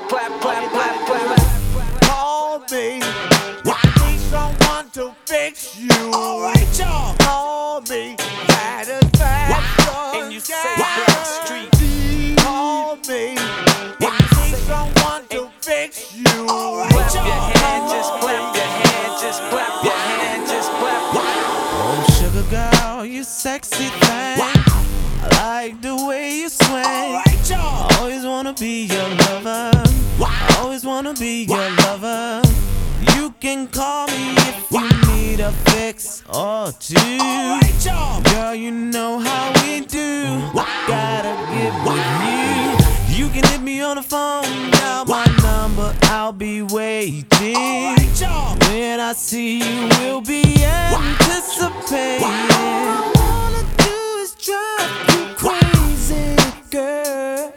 clap, clap, clap, clap. Call me. I need someone to fix you. Alright, y'all. Call me. Satisfaction. And you say Blackstreet. Call me. I need someone to fix you. Clap your hand, just clap your hand, just clap your hand, just clap your hand. Oh, sugar girl, you sexy thing. I like the way you swing. I always wanna be your lover. I always wanna be your lover. You can call me if you need a fix or two. Girl, you know how we do. Gotta get with you. You can hit me on the phone, dial my number, I'll be waiting. When I see you, we'll be anticipating. All I wanna do is drive you crazy, girl.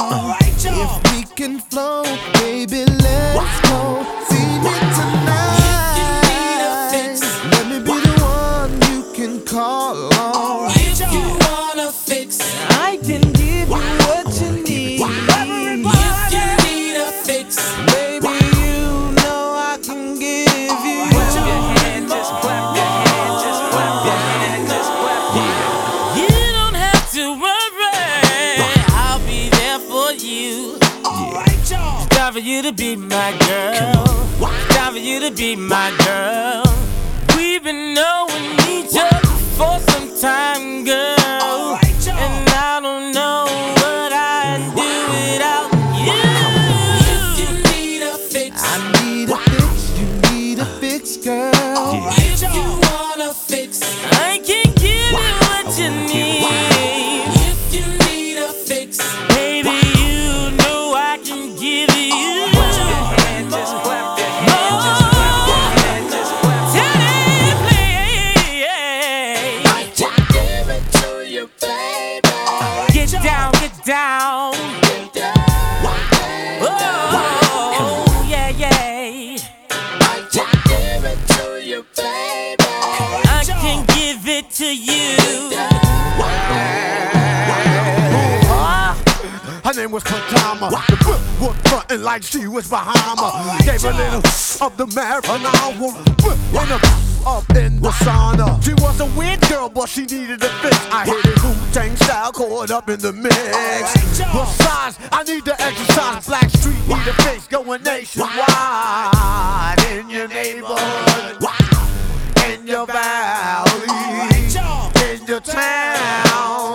If we can flow, baby, let's go. See me tonight. If you need a fix, let me be the one you can call on. if you wanna fix, I can give you what you need. if you need a fix, Baby, you know I can give you. Clap your hand, just clap your hand, just clap your hand, just clap your hand. you don't have to worry. I'll be there for you. Time for you to be my girl. Time for you to be my girl. We've been knowing each other for some time, girl. And I don't know what I'd do without you. If you need a fix, I need a fix, you need a fix, girl. if you wanna fix, I can give you what you need. If you need a fix, baby, you know I can give you. Clap your hand, just clap your hand, just clap your hand, just clap your hand. Give it to you, baby. Get down, get down. Oh, yeah, yeah. Give it to you, baby. I can give it to you. Her name was Katama. The book was frontin' like she was Bahama. Gave a little of the marijuana. Up in the sauna. She was a weird girl, but she needed a fix. I hit it Wu-Tang style, caught up in the mix. Besides, I need to exercise. Blackstreet need a fix, going nationwide. In your neighborhood, in your valley, in your town.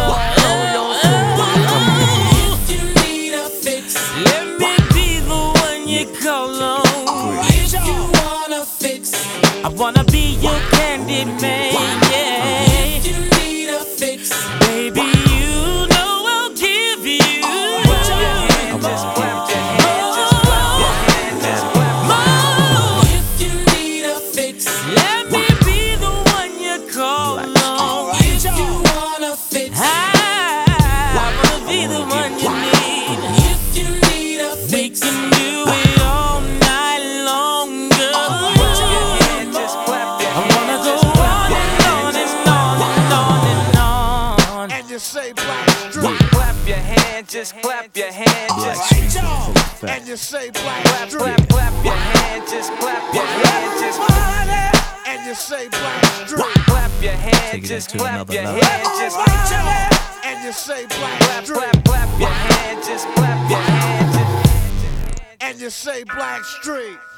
If you need a fix, let me be the one you call on. If you wanna fix, I wanna be your candy man, yeah. If you need a fix, baby, you know I'll give you. Clap your hand, just clap your hand, just clap your hand, just clap your hand. If you need a fix, let me be the one you call on. If you wanna fix, I wanna be the one you need. If you need a fix, we can do it all night long, girl. Clap your hand, just clap your I hand, wanna go just clap on your and hand, on just and on and on and on. And you say Blackstreet. clap your hand, just clap your hand, just And you say clap, Blackstreet. clap your hand, just clap your hand, just And you say Blackstreet. clap your hand, Take it just to clap another your level. hand, just And you say clap, Blackstreet. clap your hand, just clap your hand, just And you say Blackstreet.